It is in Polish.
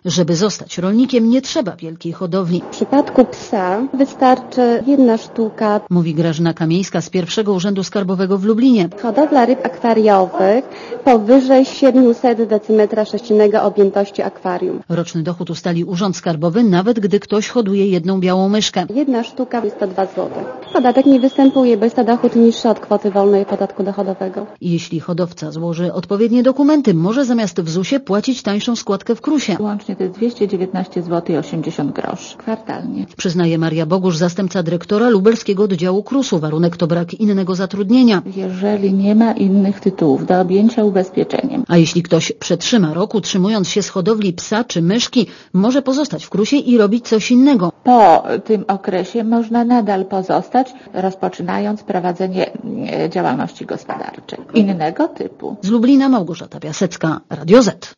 Żeby zostać rolnikiem, nie trzeba wielkiej hodowli. W przypadku psa wystarczy 1 sztuka. Mówi Grażyna Kamieńska z pierwszego Urzędu Skarbowego w Lublinie. Hodowla ryb akwariowych powyżej 700 dm3 objętości akwarium. Roczny dochód ustali Urząd Skarbowy, nawet gdy ktoś hoduje jedną białą myszkę. 1 sztuka jest to 2 zł. Podatek nie występuje, bo jest to dochód niższy od kwoty wolnej podatku dochodowego. Jeśli hodowca złoży odpowiednie dokumenty, może zamiast w ZUS-ie płacić tańszą składkę w KRUS-ie. Łącznie to jest 219 zł 80 groszy kwartalnie. Przyznaje Maria Bogusz, zastępca dyrektora lubelskiego oddziału KRUS-u. Warunek to brak innego zatrudnienia. Jeżeli nie ma innych tytułów do objęcia ubezpieczeniem. A jeśli ktoś przetrzyma rok, utrzymując się z hodowli psa czy myszki, może pozostać w KRUS-ie i robić coś innego. Po tym okresie można nadal pozostać, rozpoczynając prowadzenie działalności gospodarczej innego typu. Z Lublina Małgorzata Piasecka, Radio Z.